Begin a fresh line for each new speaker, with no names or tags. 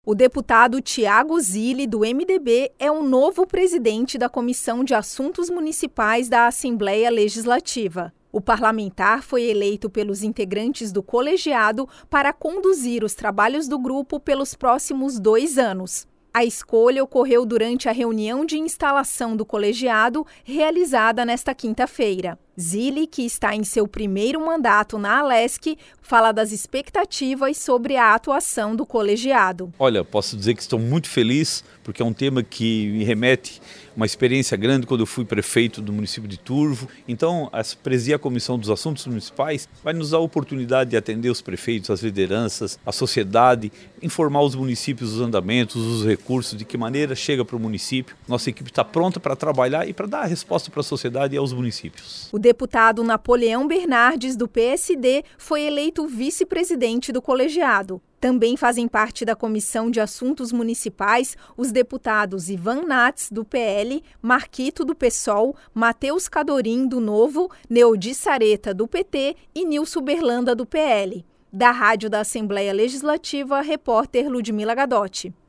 O deputado Thiago Zilli, do MDB, é o novo presidente da Comissão de Assuntos Municipais da Assembleia Legislativa. O parlamentar foi eleito pelos integrantes do colegiado para conduzir os trabalhos do grupo pelos próximos 2 anos. A escolha ocorreu durante a reunião de instalação do colegiado, realizada nesta quinta-feira. Zilli, que está em seu primeiro mandato na Alesc, fala das expectativas sobre a atuação do colegiado.
Olha, posso dizer que estou muito feliz, porque é um tema que me remete a uma experiência grande quando eu fui prefeito do município de Turvo. Então, presidir a Comissão dos Assuntos Municipais vai nos dar a oportunidade de atender os prefeitos, as lideranças, a sociedade, informar os municípios dos andamentos, os recursos, de que maneira chega para o município. Nossa equipe está pronta para trabalhar e para dar a resposta para a sociedade e aos municípios.
O deputado Napoleão Bernardes, do PSD, foi eleito vice-presidente do colegiado. Também fazem parte da Comissão de Assuntos Municipais os deputados Ivan Nats, do PL, Marquito, do PSOL, Matheus Cadorim, do Novo, Neudi Sareta, do PT e Nilson Berlanda, do PL. Da Rádio da Assembleia Legislativa, repórter Ludmila Gadotti.